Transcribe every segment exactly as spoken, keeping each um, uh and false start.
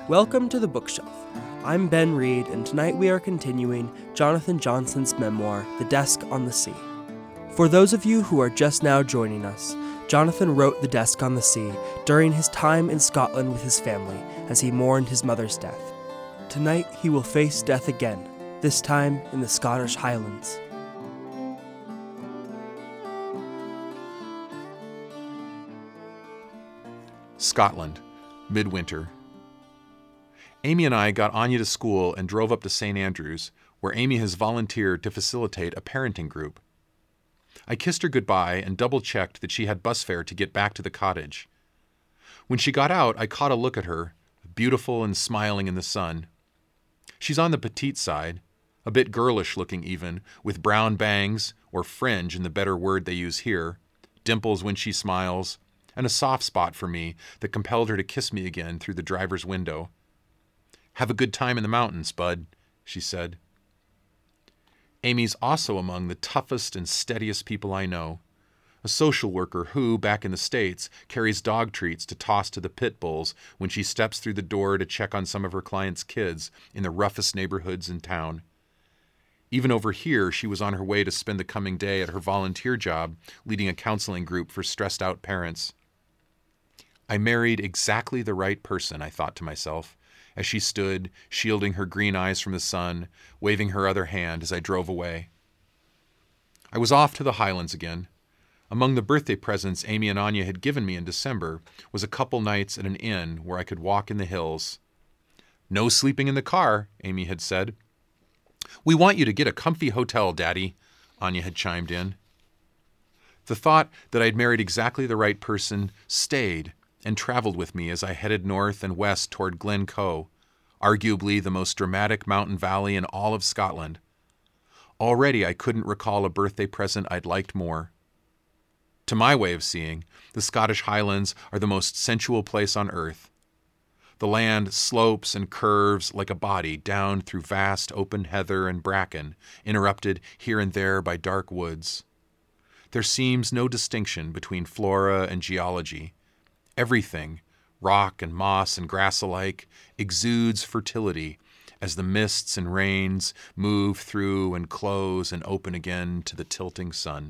Welcome to The Bookshelf. I'm Ben Reed, and tonight we are continuing Jonathan Johnson's memoir, The Desk on the Sea. For those of you who are just now joining us, Jonathan wrote The Desk on the Sea during his time in Scotland with his family as he mourned his mother's death. Tonight he will face death again, this time in the Scottish Highlands. Scotland, midwinter. Amy and I got Anya to school and drove up to Saint Andrews, where Amy has volunteered to facilitate a parenting group. I kissed her goodbye and double-checked that she had bus fare to get back to the cottage. When she got out, I caught a look at her, beautiful and smiling in the sun. She's on the petite side, a bit girlish-looking even, with brown bangs, or fringe in the better word they use here, dimples when she smiles, and a soft spot for me that compelled her to kiss me again through the driver's window. "Have a good time in the mountains, bud," she said. Amy's also among the toughest and steadiest people I know, a social worker who, back in the States, carries dog treats to toss to the pit bulls when she steps through the door to check on some of her clients' kids in the roughest neighborhoods in town. Even over here, she was on her way to spend the coming day at her volunteer job leading a counseling group for stressed-out parents. I married exactly the right person, I thought to myself, as she stood, shielding her green eyes from the sun, waving her other hand as I drove away. I was off to the Highlands again. Among the birthday presents Amy and Anya had given me in December was a couple nights at an inn where I could walk in the hills. "No sleeping in the car," Amy had said. "We want you to get a comfy hotel, Daddy," Anya had chimed in. The thought that I'd married exactly the right person stayed and traveled with me as I headed north and west toward Glencoe, arguably the most dramatic mountain valley in all of Scotland. Already I couldn't recall a birthday present I'd liked more. To my way of seeing, the Scottish Highlands are the most sensual place on earth. The land slopes and curves like a body down through vast open heather and bracken, interrupted here and there by dark woods. There seems no distinction between flora and geology. Everything, rock and moss and grass alike, exudes fertility as the mists and rains move through and close and open again to the tilting sun.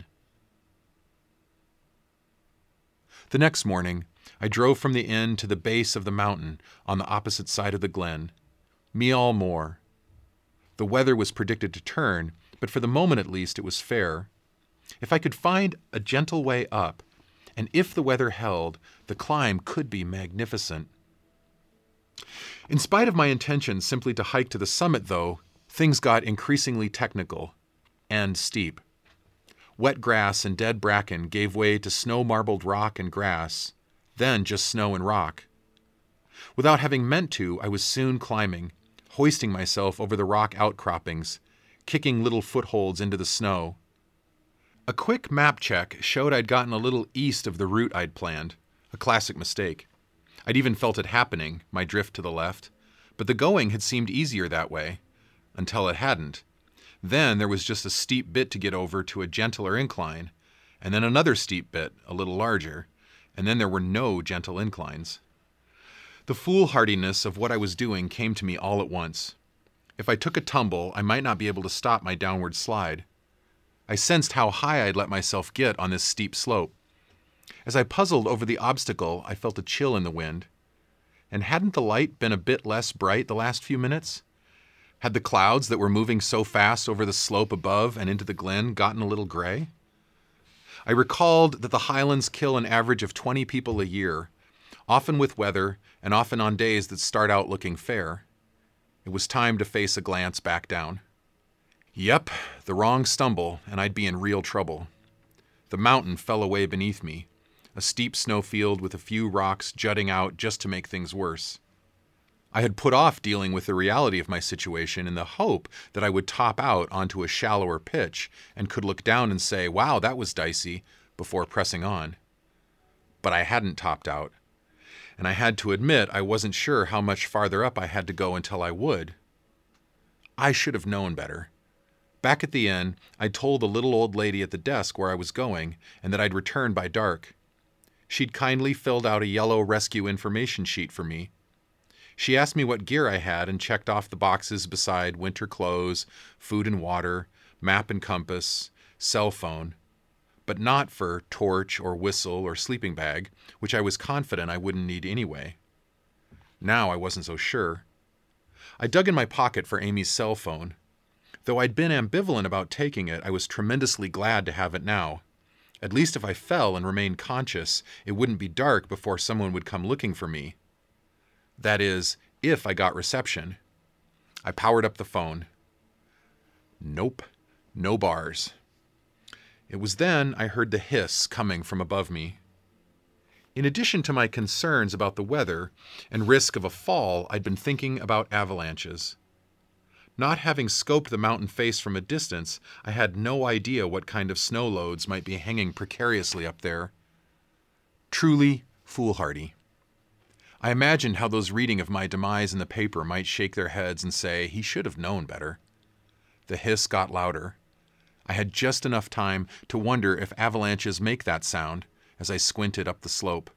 The next morning, I drove from the inn to the base of the mountain on the opposite side of the glen, Meal Moor. The weather was predicted to turn, but for the moment at least it was fair. If I could find a gentle way up, and if the weather held, the climb could be magnificent. In spite of my intention simply to hike to the summit, though, things got increasingly technical and steep. Wet grass and dead bracken gave way to snow-marbled rock and grass, then just snow and rock. Without having meant to, I was soon climbing, hoisting myself over the rock outcroppings, kicking little footholds into the snow. A quick map check showed I'd gotten a little east of the route I'd planned, a classic mistake. I'd even felt it happening, my drift to the left, but the going had seemed easier that way, until it hadn't. Then there was just a steep bit to get over to a gentler incline, and then another steep bit, a little larger, and then there were no gentle inclines. The foolhardiness of what I was doing came to me all at once. If I took a tumble, I might not be able to stop my downward slide. I sensed how high I'd let myself get on this steep slope. As I puzzled over the obstacle, I felt a chill in the wind. And hadn't the light been a bit less bright the last few minutes? Had the clouds that were moving so fast over the slope above and into the glen gotten a little gray? I recalled that the Highlands kill an average of twenty people a year, often with weather and often on days that start out looking fair. It was time to face a glance back down. Yep, the wrong stumble, and I'd be in real trouble. The mountain fell away beneath me, a steep snowfield with a few rocks jutting out just to make things worse. I had put off dealing with the reality of my situation in the hope that I would top out onto a shallower pitch and could look down and say, "Wow, that was dicey," before pressing on. But I hadn't topped out, and I had to admit I wasn't sure how much farther up I had to go until I would. I should have known better. Back at the inn, I told the little old lady at the desk where I was going and that I'd return by dark. She'd kindly filled out a yellow rescue information sheet for me. She asked me what gear I had and checked off the boxes beside winter clothes, food and water, map and compass, cell phone, but not for torch or whistle or sleeping bag, which I was confident I wouldn't need anyway. Now I wasn't so sure. I dug in my pocket for Amy's cell phone. Though I'd been ambivalent about taking it, I was tremendously glad to have it now. At least if I fell and remained conscious, it wouldn't be dark before someone would come looking for me. That is, if I got reception. I powered up the phone. Nope, no bars. It was then I heard the hiss coming from above me. In addition to my concerns about the weather and risk of a fall, I'd been thinking about avalanches. Not having scoped the mountain face from a distance, I had no idea what kind of snow loads might be hanging precariously up there. Truly foolhardy. I imagined how those reading of my demise in the paper might shake their heads and say, he should have known better. The hiss got louder. I had just enough time to wonder if avalanches make that sound as I squinted up the slope.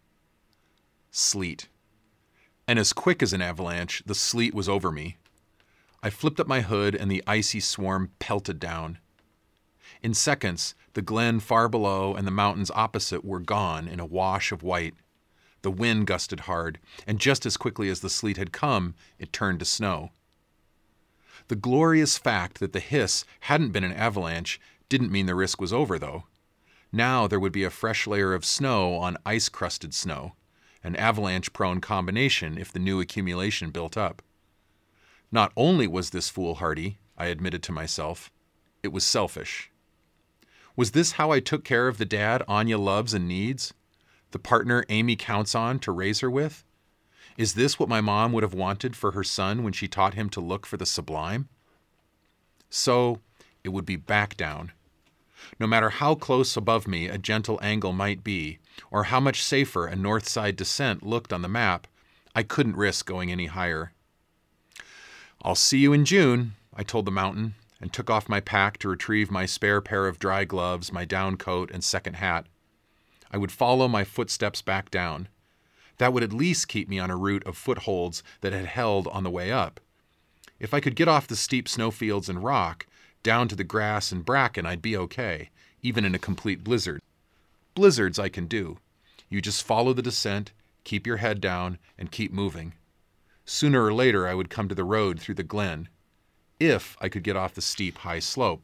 Sleet. And as quick as an avalanche, the sleet was over me. I flipped up my hood and the icy swarm pelted down. In seconds, the glen far below and the mountains opposite were gone in a wash of white. The wind gusted hard, and just as quickly as the sleet had come, it turned to snow. The glorious fact that the hiss hadn't been an avalanche didn't mean the risk was over, though. Now there would be a fresh layer of snow on ice-crusted snow, an avalanche-prone combination if the new accumulation built up. Not only was this foolhardy, I admitted to myself, it was selfish. Was this how I took care of the dad Anya loves and needs? The partner Amy counts on to raise her with? Is this what my mom would have wanted for her son when she taught him to look for the sublime? So, it would be back down. No matter how close above me a gentle angle might be, or how much safer a north side descent looked on the map, I couldn't risk going any higher. I'll see you in June, I told the mountain, and took off my pack to retrieve my spare pair of dry gloves, my down coat, and second hat. I would follow my footsteps back down. That would at least keep me on a route of footholds that had held on the way up. If I could get off the steep snowfields and rock, down to the grass and bracken, I'd be okay, even in a complete blizzard. Blizzards I can do. You just follow the descent, keep your head down, and keep moving. Sooner or later I would come to the road through the glen, if I could get off the steep, high slope.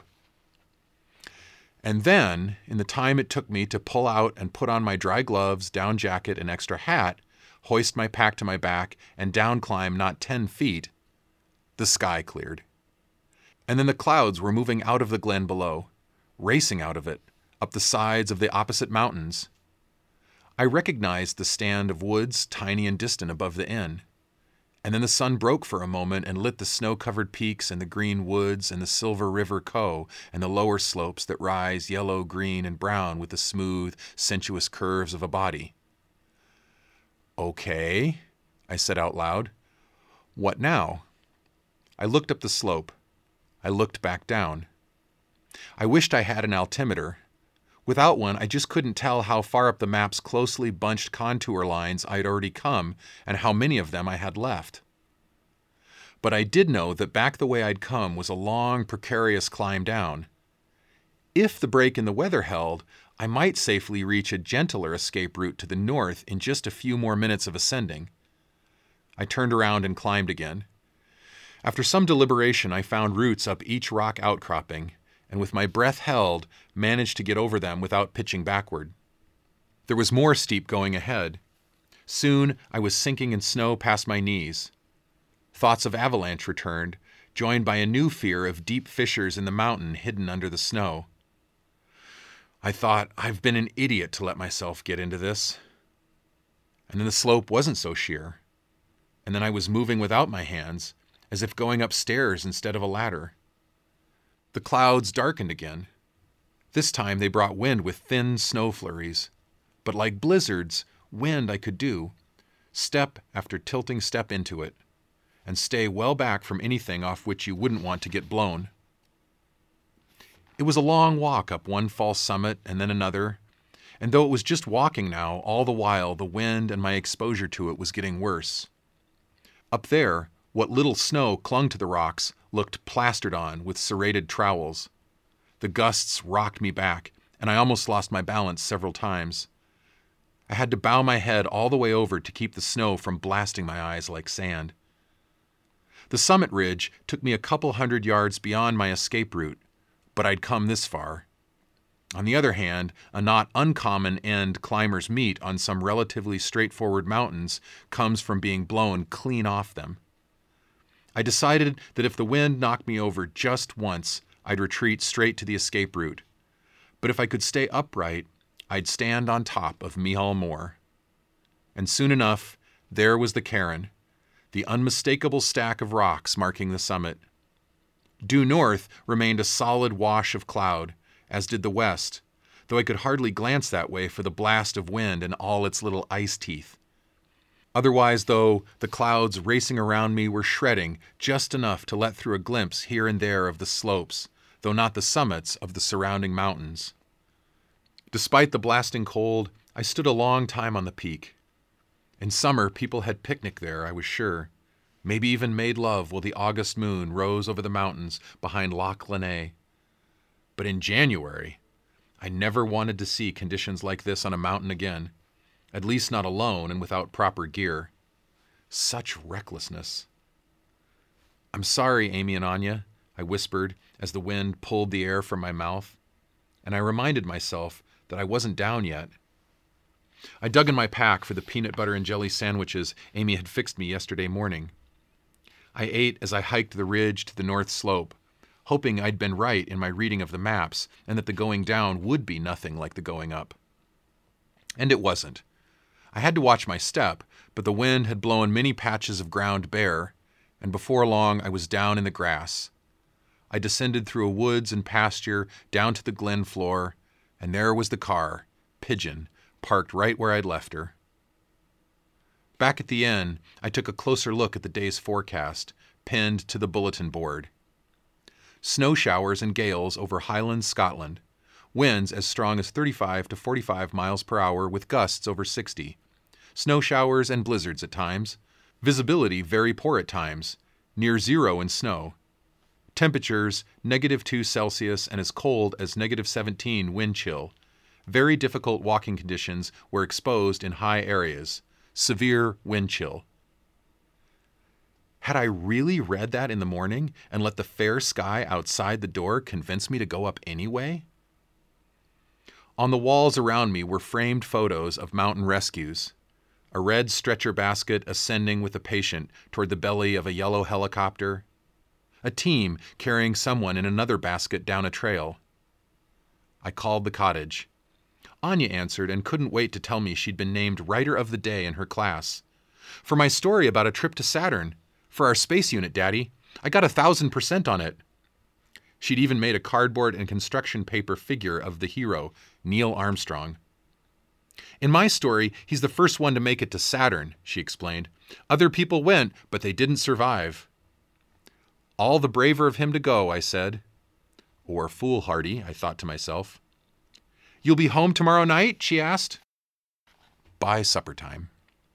And then, in the time it took me to pull out and put on my dry gloves, down jacket, and extra hat, hoist my pack to my back, and down climb not ten feet, the sky cleared. And then the clouds were moving out of the glen below, racing out of it, up the sides of the opposite mountains. I recognized the stand of woods, tiny and distant above the inn. And then the sun broke for a moment and lit the snow-covered peaks and the green woods and the Silver River Co. and the lower slopes that rise yellow, green, and brown with the smooth, sensuous curves of a body. Okay, I said out loud. What now? I looked up the slope. I looked back down. I wished I had an altimeter. Without one, I just couldn't tell how far up the map's closely bunched contour lines I'd already come and how many of them I had left. But I did know that back the way I'd come was a long, precarious climb down. If the break in the weather held, I might safely reach a gentler escape route to the north in just a few more minutes of ascending. I turned around and climbed again. After some deliberation, I found roots up each rock outcropping, and with my breath held, managed to get over them without pitching backward. There was more steep going ahead. Soon I was sinking in snow past my knees. Thoughts of avalanche returned, joined by a new fear of deep fissures in the mountain hidden under the snow. I thought, I've been an idiot to let myself get into this. And then the slope wasn't so sheer. And then I was moving without my hands, as if going upstairs instead of a ladder. The clouds darkened again. This time they brought wind with thin snow flurries. But like blizzards, wind I could do, step after tilting step into it, and stay well back from anything off which you wouldn't want to get blown. It was a long walk up one false summit and then another, and though it was just walking now, all the while the wind and my exposure to it was getting worse. Up there, what little snow clung to the rocks looked plastered on with serrated trowels. The gusts rocked me back, and I almost lost my balance several times. I had to bow my head all the way over to keep the snow from blasting my eyes like sand. The summit ridge took me a couple hundred yards beyond my escape route, but I'd come this far. On the other hand, a not uncommon end climbers meet on some relatively straightforward mountains comes from being blown clean off them. I decided that if the wind knocked me over just once, I'd retreat straight to the escape route. But if I could stay upright, I'd stand on top of Micheál Mor. And soon enough, there was the cairn, the unmistakable stack of rocks marking the summit. Due north remained a solid wash of cloud, as did the west, though I could hardly glance that way for the blast of wind and all its little ice teeth. Otherwise, though, the clouds racing around me were shredding just enough to let through a glimpse here and there of the slopes, though not the summits of the surrounding mountains. Despite the blasting cold, I stood a long time on the peak. In summer, people had picnicked there, I was sure, maybe even made love while the August moon rose over the mountains behind Loch Lene. But in January, I never wanted to see conditions like this on a mountain again, at least not alone and without proper gear. Such recklessness. "I'm sorry, Amy and Anya," I whispered as the wind pulled the air from my mouth, and I reminded myself that I wasn't down yet. I dug in my pack for the peanut butter and jelly sandwiches Amy had fixed me yesterday morning. I ate as I hiked the ridge to the north slope, hoping I'd been right in my reading of the maps and that the going down would be nothing like the going up. And it wasn't. I had to watch my step, but the wind had blown many patches of ground bare, and before long I was down in the grass. I descended through a woods and pasture down to the glen floor, and there was the car, Pigeon, parked right where I'd left her. Back at the inn, I took a closer look at the day's forecast, pinned to the bulletin board. Snow showers and gales over Highlands, Scotland. Winds as strong as thirty-five to forty-five miles per hour with gusts over sixty. Snow showers and blizzards at times. Visibility very poor at times. Near zero in snow. Temperatures negative two Celsius and as cold as negative seventeen wind chill. Very difficult walking conditions where exposed in high areas. Severe wind chill. Had I really read that in the morning and let the fair sky outside the door convince me to go up anyway? On the walls around me were framed photos of mountain rescues. A red stretcher basket ascending with a patient toward the belly of a yellow helicopter. A team carrying someone in another basket down a trail. I called the cottage. Anya answered and couldn't wait to tell me she'd been named Writer of the Day in her class. For my story about a trip to Saturn. For our space unit, Daddy. I got a thousand percent on it. She'd even made a cardboard and construction paper figure of the hero, Neil Armstrong. In my story, he's the first one to make it to Saturn, she explained. Other people went, but they didn't survive. All the braver of him to go, I said. Or foolhardy, I thought to myself. You'll be home tomorrow night? She asked. By supper time.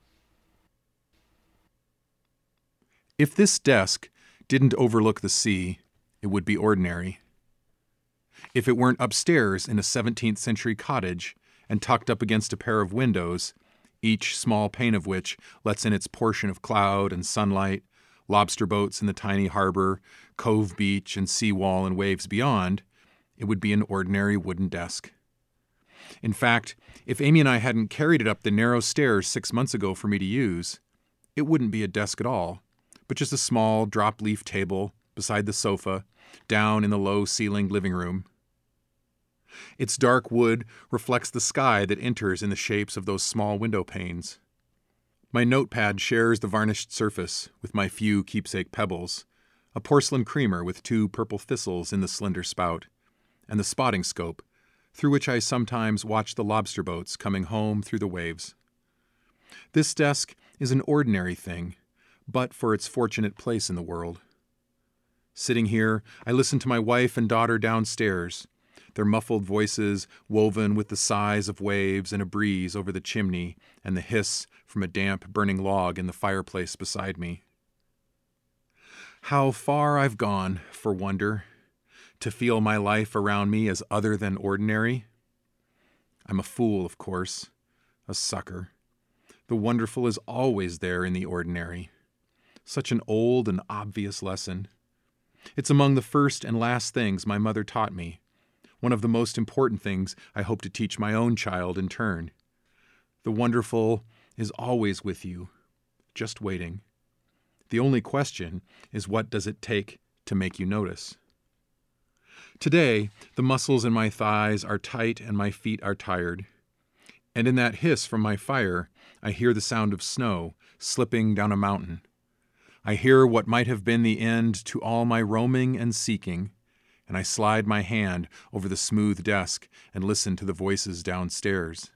If this desk didn't overlook the sea, it would be ordinary. If it weren't upstairs in a seventeenth century cottage and tucked up against a pair of windows, each small pane of which lets in its portion of cloud and sunlight, lobster boats in the tiny harbor, cove beach and sea wall and waves beyond, it would be an ordinary wooden desk. In fact, if Amy and I hadn't carried it up the narrow stairs six months ago for me to use, it wouldn't be a desk at all, but just a small drop-leaf table beside the sofa, down in the low-ceilinged living room. Its dark wood reflects the sky that enters in the shapes of those small window panes. My notepad shares the varnished surface with my few keepsake pebbles, a porcelain creamer with two purple thistles in the slender spout, and the spotting scope, through which I sometimes watch the lobster boats coming home through the waves. This desk is an ordinary thing, but for its fortunate place in the world. Sitting here, I listen to my wife and daughter downstairs, their muffled voices woven with the sighs of waves and a breeze over the chimney and the hiss from a damp, burning log in the fireplace beside me. How far I've gone for wonder, to feel my life around me as other than ordinary. I'm a fool, of course, a sucker. The wonderful is always there in the ordinary. Such an old and obvious lesson. It's among the first and last things my mother taught me. One of the most important things I hope to teach my own child in turn. The wonderful is always with you, just waiting. The only question is, what does it take to make you notice? Today, the muscles in my thighs are tight and my feet are tired. And in that hiss from my fire, I hear the sound of snow slipping down a mountain. I hear what might have been the end to all my roaming and seeking, and I slide my hand over the smooth desk and listen to the voices downstairs.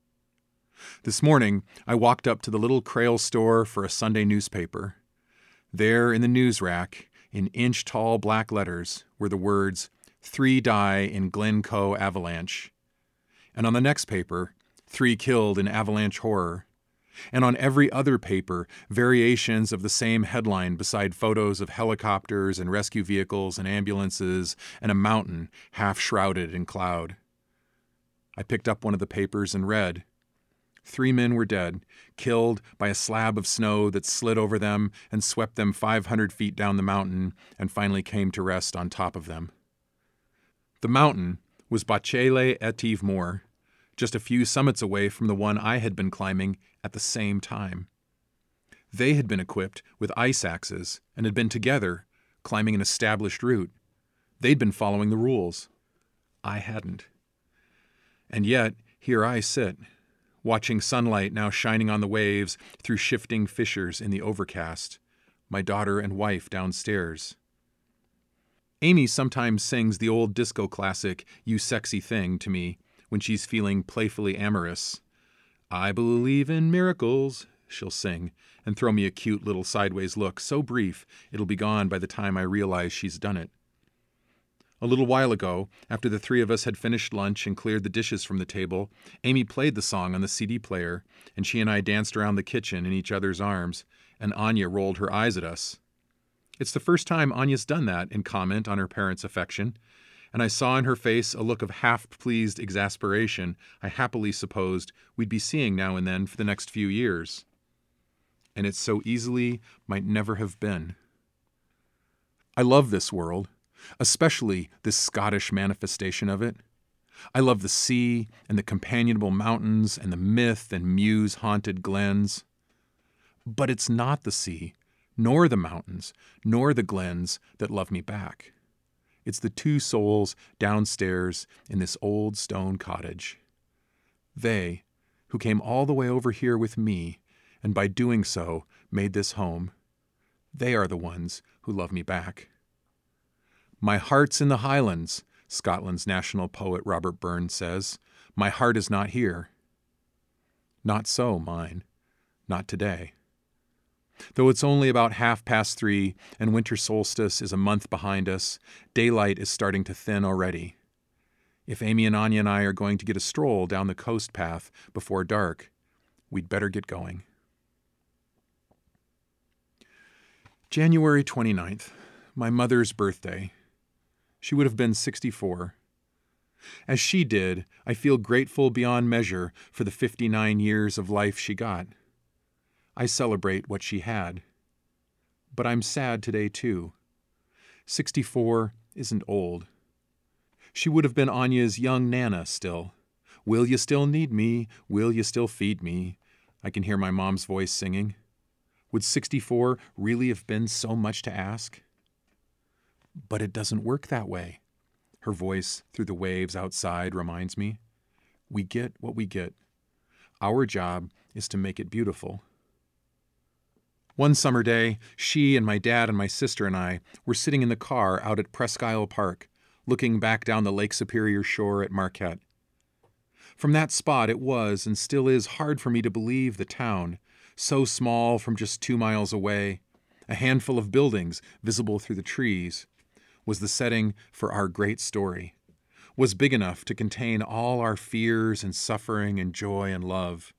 This morning, I walked up to the little Crail store for a Sunday newspaper. There in the news rack, in inch-tall black letters, were the words, "Three die in Glencoe avalanche." And on the next paper, "Three killed in avalanche horror." And on every other paper, variations of the same headline beside photos of helicopters and rescue vehicles and ambulances and a mountain half shrouded in cloud. I picked up one of the papers and read, Three men were dead, killed by a slab of snow that slid over them and swept them five hundred feet down the mountain and finally came to rest on top of them. The mountain was Bachele Etive Moor, just a few summits away from the one I had been climbing at the same time. They had been equipped with ice axes and had been together, climbing an established route. They'd been following the rules. I hadn't. And yet, here I sit, watching sunlight now shining on the waves through shifting fissures in the overcast, my daughter and wife downstairs. Amy sometimes sings the old disco classic, "You Sexy Thing," to me when she's feeling playfully amorous. "I believe in miracles," she'll sing, and throw me a cute little sideways look, so brief it'll be gone by the time I realize she's done it. A little while ago, after the three of us had finished lunch and cleared the dishes from the table, Amy played the song on the C D player, and she and I danced around the kitchen in each other's arms, and Anya rolled her eyes at us. It's the first time Anya's done that in comment on her parents' affection, and I saw in her face a look of half-pleased exasperation I happily supposed we'd be seeing now and then for the next few years. And it so easily might never have been. I love this world, especially this Scottish manifestation of it. I love the sea and the companionable mountains and the myth and muse-haunted glens. But it's not the sea, nor the mountains, nor the glens that love me back. It's the two souls downstairs in this old stone cottage. They, who came all the way over here with me, and by doing so made this home, they are the ones who love me back. My heart's in the Highlands, Scotland's national poet Robert Burns says. My heart is not here. Not so, mine. Not today. Though it's only about half past three and winter solstice is a month behind us, daylight is starting to thin already. If Amy and Anya and I are going to get a stroll down the coast path before dark, we'd better get going. January twenty-ninth, my mother's birthday. She would have been sixty-four. As she did, I feel grateful beyond measure for the fifty-nine years of life she got. I celebrate what she had. But I'm sad today, too. sixty-four isn't old. She would have been Anya's young Nana still. Will you still need me? Will you still feed me? I can hear my mom's voice singing. Would sixty-four really have been so much to ask? But it doesn't work that way. Her voice through the waves outside reminds me. We get what we get. Our job is to make it beautiful. One summer day, she and my dad and my sister and I were sitting in the car out at Presque Isle Park, looking back down the Lake Superior shore at Marquette. From that spot it was and still is hard for me to believe the town, so small from just two miles away, a handful of buildings visible through the trees, was the setting for our great story, was big enough to contain all our fears and suffering and joy and love.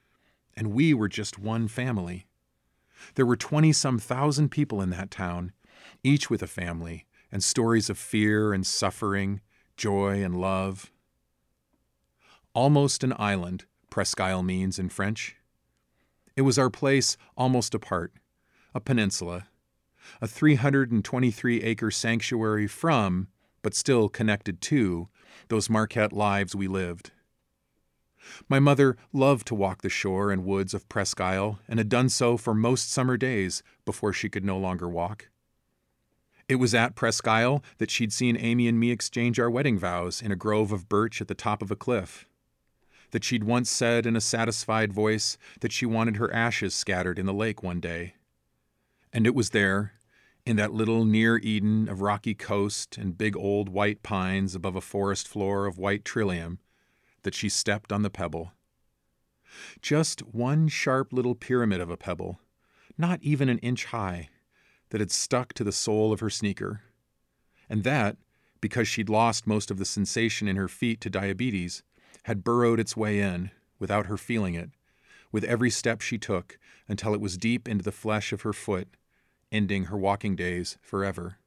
And we were just one family. There were twenty-some thousand people in that town, each with a family and stories of fear and suffering, joy and love. Almost an island, Presque Isle means in French. It was our place almost apart, a peninsula, a three hundred twenty-three acre sanctuary from, but still connected to, those Marquette lives we lived. My mother loved to walk the shore and woods of Presque Isle and had done so for most summer days before she could no longer walk. It was at Presque Isle that she'd seen Amy and me exchange our wedding vows in a grove of birch at the top of a cliff, that she'd once said in a satisfied voice that she wanted her ashes scattered in the lake one day. And it was there, in that little near Eden of rocky coast and big old white pines above a forest floor of white trillium, that she stepped on the pebble. Just one sharp little pyramid of a pebble, not even an inch high, that had stuck to the sole of her sneaker. And that, because she'd lost most of the sensation in her feet to diabetes, had burrowed its way in, without her feeling it, with every step she took, until it was deep into the flesh of her foot, ending her walking days forever.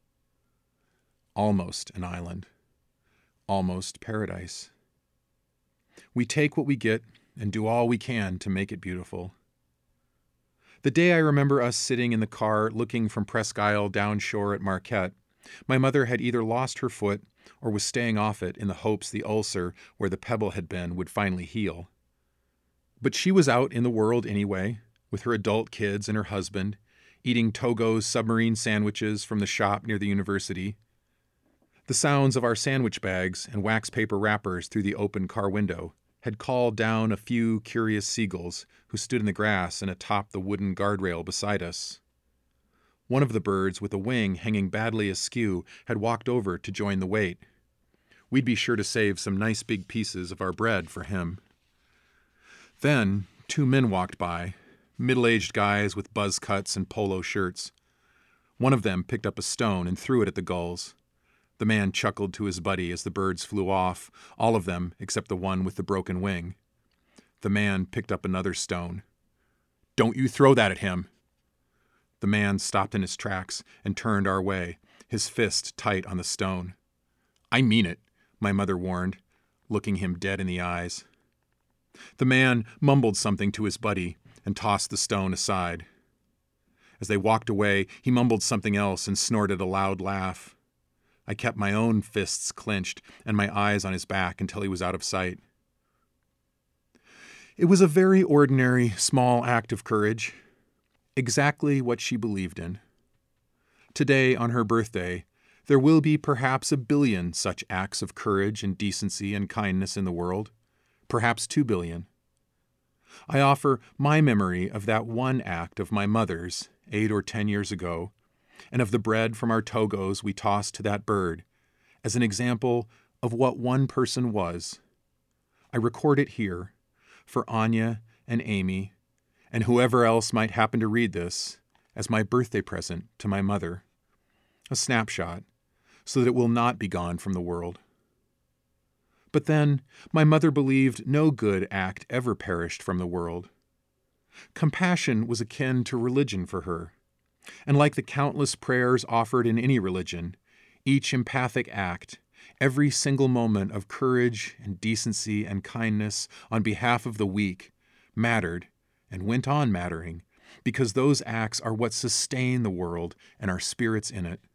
Almost an island. Almost paradise. We take what we get and do all we can to make it beautiful. The day I remember us sitting in the car looking from Presque Isle down shore at Marquette, my mother had either lost her foot or was staying off it in the hopes the ulcer where the pebble had been would finally heal. But she was out in the world anyway, with her adult kids and her husband, eating Togo's submarine sandwiches from the shop near the university. The sounds of our sandwich bags and wax paper wrappers through the open car window had called down a few curious seagulls who stood in the grass and atop the wooden guardrail beside us. One of the birds with a wing hanging badly askew had walked over to join the wait. We'd be sure to save some nice big pieces of our bread for him. Then two men walked by, middle-aged guys with buzz cuts and polo shirts. One of them picked up a stone and threw it at the gulls. The man chuckled to his buddy as the birds flew off, all of them except the one with the broken wing. The man picked up another stone. "Don't you throw that at him!" The man stopped in his tracks and turned our way, his fist tight on the stone. "I mean it," my mother warned, looking him dead in the eyes. The man mumbled something to his buddy and tossed the stone aside. As they walked away, he mumbled something else and snorted a loud laugh. I kept my own fists clenched and my eyes on his back until he was out of sight. It was a very ordinary, small act of courage. Exactly what she believed in. Today, on her birthday, there will be perhaps a billion such acts of courage and decency and kindness in the world, perhaps two billion. I offer my memory of that one act of my mother's, eight or ten years ago, and of the bread from our Togos we tossed to that bird, as an example of what one person was. I record it here, for Anya and Amy, and whoever else might happen to read this, as my birthday present to my mother. A snapshot, so that it will not be gone from the world. But then, my mother believed no good act ever perished from the world. Compassion was akin to religion for her, and like the countless prayers offered in any religion, each empathic act, every single moment of courage and decency and kindness on behalf of the weak, mattered and went on mattering, because those acts are what sustain the world and our spirits in it.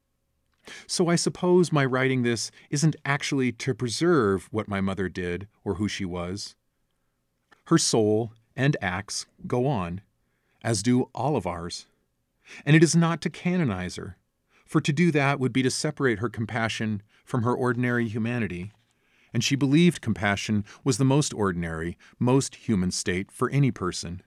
So I suppose my writing this isn't actually to preserve what my mother did or who she was. Her soul and acts go on, as do all of ours. And it is not to canonize her, for to do that would be to separate her compassion from her ordinary humanity, and she believed compassion was the most ordinary, most human state for any person.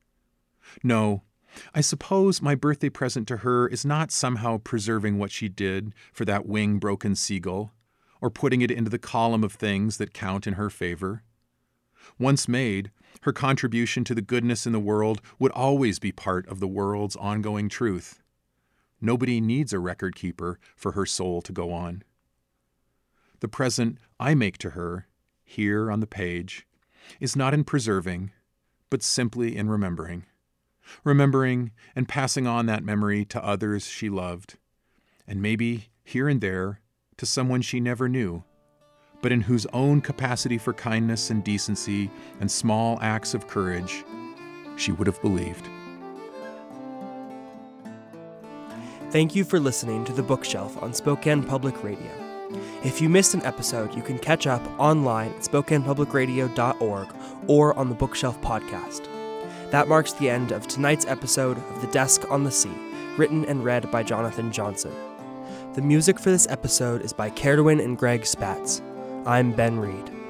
No, I suppose my birthday present to her is not somehow preserving what she did for that wing-broken seagull, or putting it into the column of things that count in her favor. Once made, her contribution to the goodness in the world would always be part of the world's ongoing truth. Nobody needs a record keeper for her soul to go on. The present I make to her, here on the page, is not in preserving, but simply in remembering. Remembering and passing on that memory to others she loved, and maybe here and there to someone she never knew, but in whose own capacity for kindness and decency and small acts of courage she would have believed. Thank you for listening to The Bookshelf on Spokane Public Radio. If you missed an episode, you can catch up online at spokane public radio dot org or on the Bookshelf podcast. That marks the end of tonight's episode of The Desk on the Sea, written and read by Jonathan Johnson. The music for this episode is by Kerwin and Greg Spatz. I'm Ben Reed.